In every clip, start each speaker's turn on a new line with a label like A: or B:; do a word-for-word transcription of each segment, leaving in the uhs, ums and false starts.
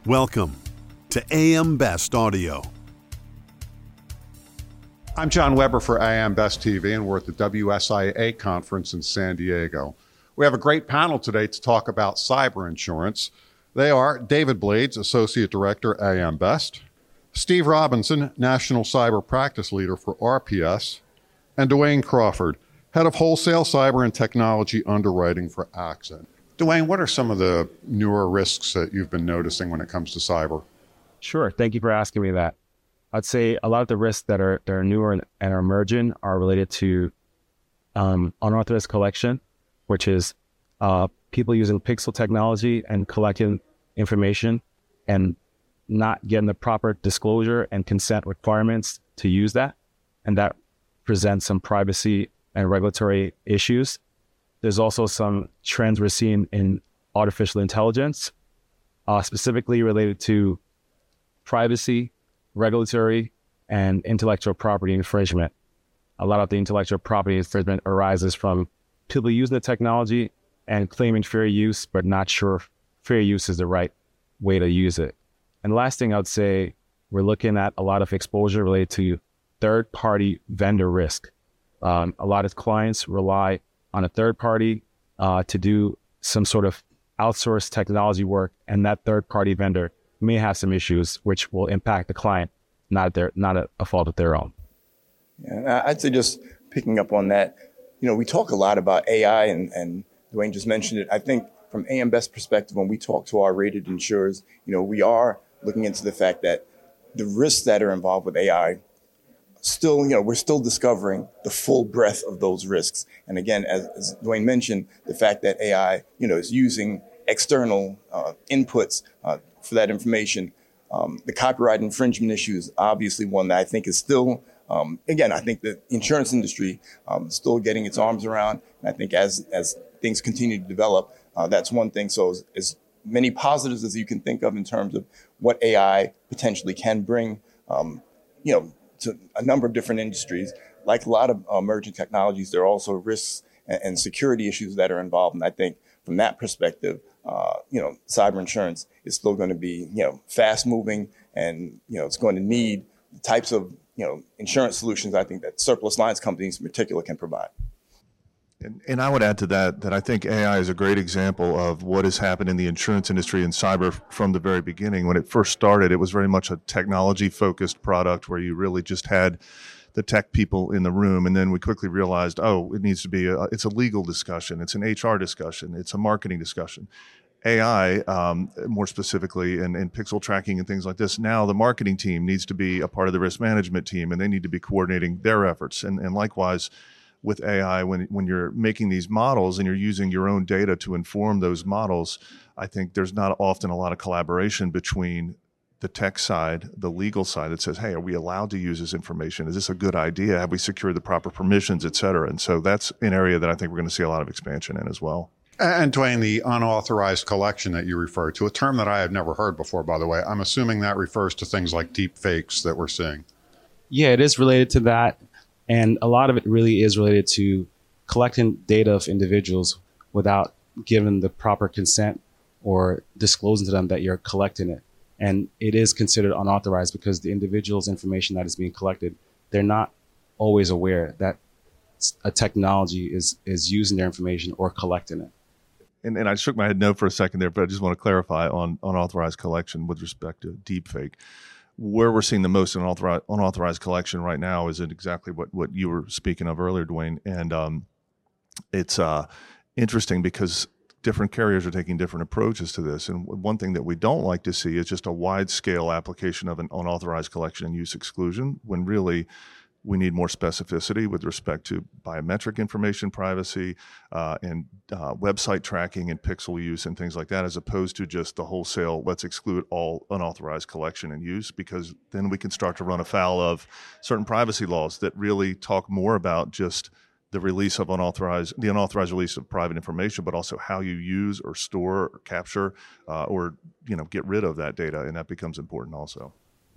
A: Welcome to A M Best Audio.
B: I'm John Weber for A M Best T V, and we're at the W S I A conference in San Diego. We have a great panel today to talk about cyber insurance. They are David Blades, Associate Director, A M Best, Steve Robinson, National Cyber Practice Leader for R P S, and Dwayne Crawford, Head of Wholesale Cyber and Technology Underwriting for Accent. Dwayne, what are some of the newer risks that you've been noticing when it comes to cyber?
C: Sure. Thank you for asking me that. I'd say a lot of the risks that are that are newer and, and are emerging are related to um, unauthorized collection, which is uh, people using pixel technology and collecting information and not getting the proper disclosure and consent requirements to use that. And that presents some privacy and regulatory issues. There's also some trends we're seeing in artificial intelligence, uh, specifically related to privacy, regulatory, and intellectual property infringement. A lot of the intellectual property infringement arises from people using the technology and claiming fair use, but not sure if fair use is the right way to use it. And the last thing I would say, we're looking at a lot of exposure related to third-party vendor risk. Um, a lot of clients rely on a third party uh, to do some sort of outsourced technology work, and that third party vendor may have some issues which will impact the client, not their not a, a fault of their own.
D: Yeah, I'd say just picking up on that, you know, we talk a lot about A I, and, and Dwayne just mentioned it. I think from A M Best perspective, when we talk to our rated insurers, you know, we are looking into the fact that the risks that are involved with A I still, you know, we're still discovering the full breadth of those risks. And again, as, as Dwayne mentioned, the fact that A I, you know, is using external uh, inputs uh, for that information. Um, the copyright infringement issue is obviously one that I think is still, um, again, I think the insurance industry um, is still getting its arms around. And I think as as things continue to develop, uh, that's one thing. So as, as many positives as you can think of in terms of what A I potentially can bring, um, you know, to a number of different industries. Like a lot of uh, emerging technologies, there are also risks and, and security issues that are involved. And I think from that perspective, uh, you know, cyber insurance is still going to be, you know, fast moving, and, you know, it's going to need the types of, you know, insurance solutions I think that surplus lines companies in particular can provide.
E: And, and I would add to that that I think A I is a great example of what has happened in the insurance industry and cyber from the very beginning. When it first started, it was very much a technology-focused product where you really just had the tech people in the room. And then we quickly realized, oh, it needs to be, a, it's a legal discussion, it's an H R discussion, it's a marketing discussion. A I, um, more specifically, and, and pixel tracking and things like this, now the marketing team needs to be a part of the risk management team, and they need to be coordinating their efforts. And, and likewise, with A I, when when you're making these models and you're using your own data to inform those models, I think there's not often a lot of collaboration between the tech side, the legal side that says, hey, are we allowed to use this information? Is this a good idea? Have we secured the proper permissions, et cetera? And so that's an area that I think we're going to see a lot of expansion in as well.
B: And Dwayne, the unauthorized collection that you referred to, a term that I have never heard before, by the way, I'm assuming that refers to things like deep fakes that we're seeing.
C: Yeah, it is related to that. And a lot of it really is related to collecting data of individuals without giving the proper consent or disclosing to them that you're collecting it. And it is considered unauthorized because the individual's information that is being collected, they're not always aware that a technology is, is using their information or collecting it.
E: And, and I shook my head no for a second there, but I just want to clarify on unauthorized collection with respect to deepfake. Where we're seeing the most unauthorized, unauthorized collection right now is in exactly what, what you were speaking of earlier, Dwayne. And um, it's uh, interesting because different carriers are taking different approaches to this. And one thing that we don't like to see is just a wide-scale application of an unauthorized collection and use exclusion, when really we need more specificity with respect to biometric information privacy uh, and uh, website tracking and pixel use and things like that, as opposed to just the wholesale, let's exclude all unauthorized collection and use, because then we can start to run afoul of certain privacy laws that really talk more about just the release of unauthorized, the unauthorized release of private information, but also how you use or store or capture uh, or, you know, get rid of that data. And that becomes important also.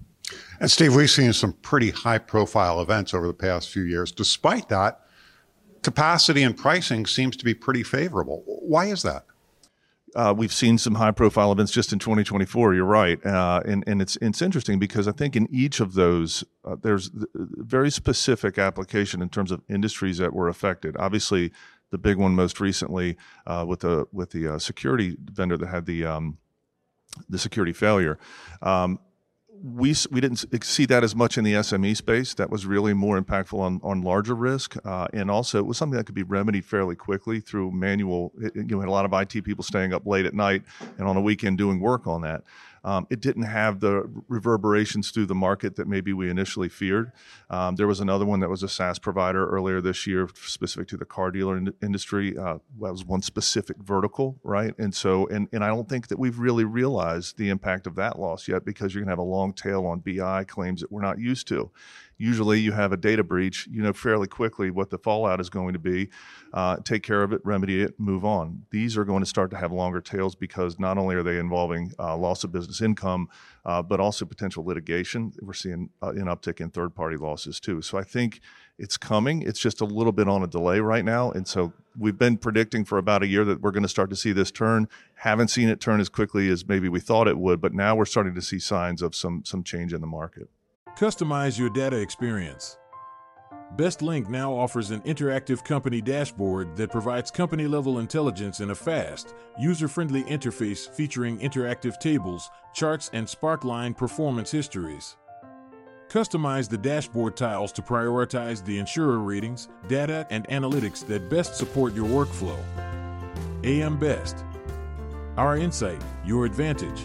B: And Steve, we've seen some pretty high-profile events over the past few years. Despite that, capacity and pricing seems to be pretty favorable. Why is that?
E: Uh, we've seen some high-profile events just in twenty twenty-four. You're right, uh, and and it's it's interesting because I think in each of those uh, there's very specific application in terms of industries that were affected. Obviously, the big one most recently uh, with the with the uh, security vendor that had the um, the security failure. Um, We we didn't see that as much in the S M E space. That was really more impactful on, on larger risk, uh, and also it was something that could be remedied fairly quickly through manual. It, you know, had a lot of I T people staying up late at night and on a weekend doing work on that. Um, it didn't have the reverberations through the market that maybe we initially feared. Um, there was another one that was a SaaS provider earlier this year, specific to the car dealer in- industry. Uh, that was one specific vertical, right? And so, and and I don't think that we've really realized the impact of that loss yet, because you're going to have a long tail on B I claims that we're not used to. Usually you have a data breach, you know fairly quickly what the fallout is going to be, uh, take care of it, remedy it, move on. These are going to start to have longer tails because not only are they involving uh, loss of business income, uh, but also potential litigation. We're seeing uh, an uptick in third-party losses too. So I think it's coming. It's just a little bit on a delay right now. And so we've been predicting for about a year that we're going to start to see this turn. Haven't seen it turn as quickly as maybe we thought it would, but now we're starting to see signs of some some change in the market.
F: Customize your data experience. BestLink now offers an interactive company dashboard that provides company-level intelligence in a fast, user-friendly interface featuring interactive tables, charts, and Sparkline performance histories. Customize the dashboard tiles to prioritize the insurer ratings, data, and analytics that best support your workflow. A M Best. Our insight, your advantage.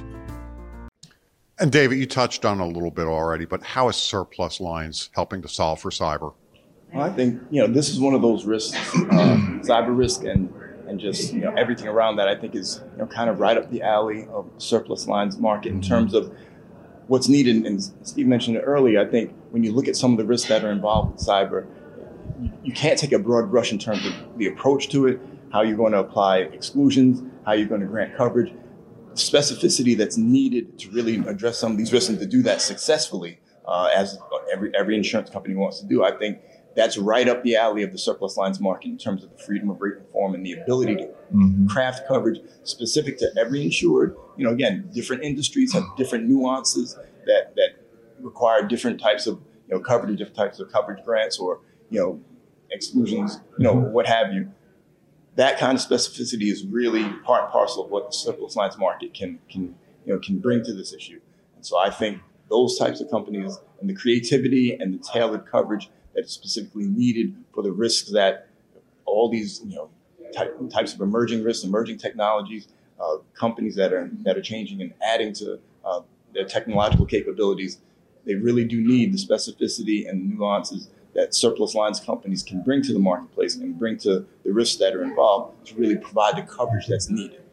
B: And David, you touched on it a little bit already, but how is surplus lines helping to solve for cyber?
D: Well, I think, you know, this is one of those risks, um, cyber risk and, and just, you know, everything around that, I think is, you know, kind of right up the alley of surplus lines market in terms of what's needed. And Steve mentioned it earlier. I think when you look at some of the risks that are involved with cyber, you, you can't take a broad brush in terms of the approach to it, how you're going to apply exclusions, how you're going to grant coverage. Specificity that's needed to really address some of these risks and to do that successfully, uh, as every every insurance company wants to do. I think that's right up the alley of the surplus lines market in terms of the freedom of rate and form and the ability to mm-hmm. craft coverage specific to every insured. You know, again, different industries have different nuances that that require different types of you know coverage, different types of coverage grants, or you know exclusions, you know what have you. That kind of specificity is really part and parcel of what the surplus lines market can can you know can bring to this issue. And so I think those types of companies and the creativity and the tailored coverage that is specifically needed for the risks that all these you know type, types of emerging risks, emerging technologies, uh, companies that are that are changing and adding to uh, their technological capabilities, they really do need the specificity and nuances that surplus lines companies can bring to the marketplace and bring to the risks that are involved to really provide the coverage that's needed.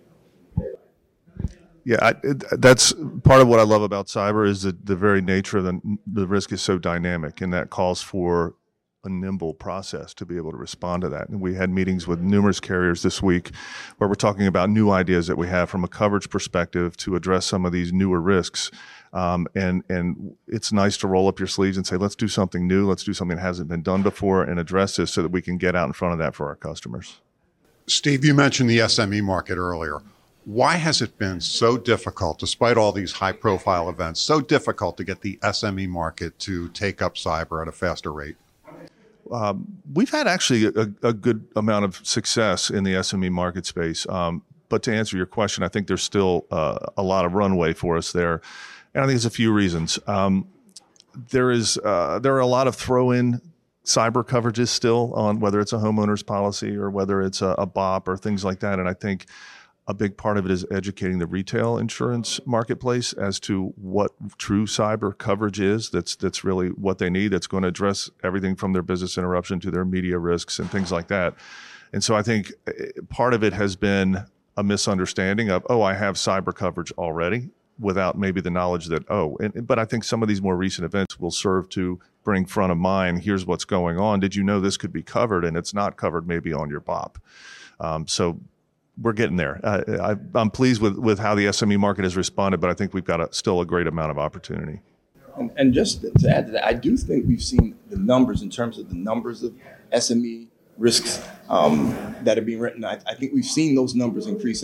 E: Yeah, I, it, that's part of what I love about cyber is that the very nature of the, the risk is so dynamic, and that calls for a nimble process to be able to respond to that. And we had meetings with numerous carriers this week where we're talking about new ideas that we have from a coverage perspective to address some of these newer risks. Um, and and it's nice to roll up your sleeves and say, let's do something new, let's do something that hasn't been done before and address this so that we can get out in front of that for our customers.
B: Steve, you mentioned the S M E market earlier. Why has it been so difficult, despite all these high-profile events, so difficult to get the S M E market to take up cyber at a faster rate?
E: Um, we've had actually a, a good amount of success in the S M E market space. Um, but to answer your question, I think there's still uh, a lot of runway for us there. And I think it's a few reasons. Um, there is uh, there are a lot of throw-in cyber coverages still on whether it's a homeowner's policy or whether it's a, a B O P or things like that. And I think a big part of it is educating the retail insurance marketplace as to what true cyber coverage is. That's that's really what they need. That's going to address everything from their business interruption to their media risks and things like that. And so I think part of it has been a misunderstanding of, oh, I have cyber coverage already, without maybe the knowledge that, oh, and, but I think some of these more recent events will serve to bring front of mind, here's what's going on. Did you know this could be covered and it's not covered maybe on your B O P? Um, so we're getting there. Uh, I, I'm pleased with, with how the S M E market has responded, but I think we've got a, still a great amount of opportunity.
D: And, and just to add to that, I do think we've seen the numbers in terms of the numbers of S M E risks um, that are being written. I, I think we've seen those numbers increasing.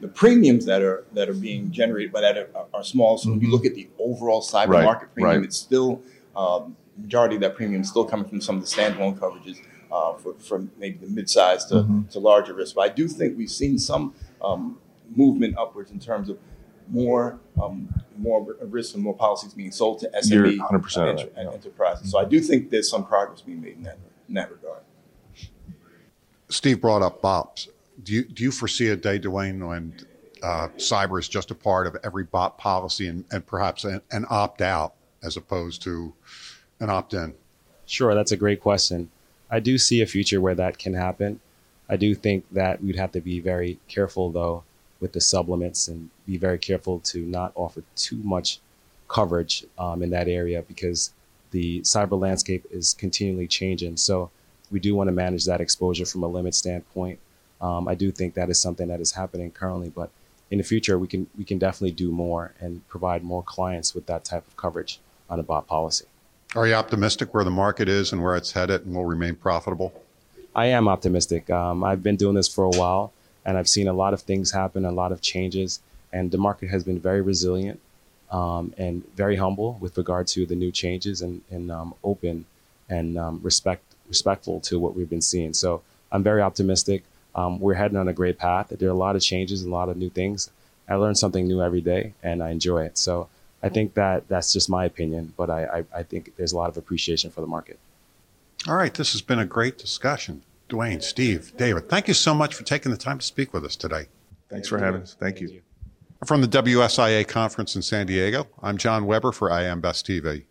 D: the premiums that are that are being generated by that are, are small. So when you look at the overall cyber
E: Right,
D: market premium,
E: right.
D: it's still um, majority of that premium is still coming from some of the standalone coverages uh, for, from maybe the mid-size to,
E: Mm-hmm.
D: to larger risks. But I do think we've seen some um, movement upwards in terms of more um, more risks and more policies being sold to S M E
E: You're one hundred percent
D: and,
E: right,
D: enter- and
E: yeah.
D: enterprises. So I do think there's some progress being made in that in that regard.
B: Steve brought up B O Ps. Do you do you foresee a day, Dwayne, when uh, cyber is just a part of every B O P policy and, and perhaps an, an opt out as opposed to an opt in?
C: Sure, that's a great question. I do see a future where that can happen. I do think that we'd have to be very careful, though, with the sublimits and be very careful to not offer too much coverage um, in that area because the cyber landscape is continually changing. So we do want to manage that exposure from a limit standpoint. Um, I do think that is something that is happening currently, but in the future, we can we can definitely do more and provide more clients with that type of coverage on a B O P policy.
B: Are you optimistic where the market is and where it's headed and will remain profitable?
C: I am optimistic. Um, I've been doing this for a while, and I've seen a lot of things happen, a lot of changes, and the market has been very resilient um, and very humble with regard to the new changes and, and um, open and um, respect respectful to what we've been seeing. So I'm very optimistic. Um, we're heading on a great path. There are a lot of changes and a lot of new things. I learn something new every day, and I enjoy it. So I think that that's just my opinion, but I, I, I think there's a lot of appreciation for the market.
B: All right, this has been a great discussion. Dwayne, Steve, David, thank you so much for taking the time to speak with us today.
E: Thanks for having us. Thank you.
B: From the W S I A conference in San Diego, I'm John Weber for I Am Best T V.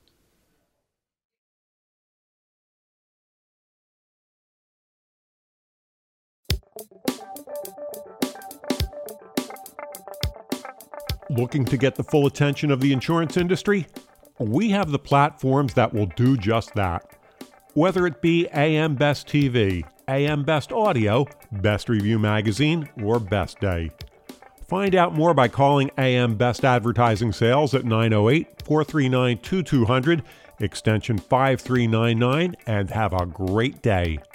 G: Looking to get the full attention of the insurance industry? We have the platforms that will do just that. Whether it be A M Best T V, A M Best Audio, Best Review Magazine, or Best Day. Find out more by calling A M Best Advertising Sales at nine oh eight, four three nine, two two zero zero, extension five three nine nine, and have a great day.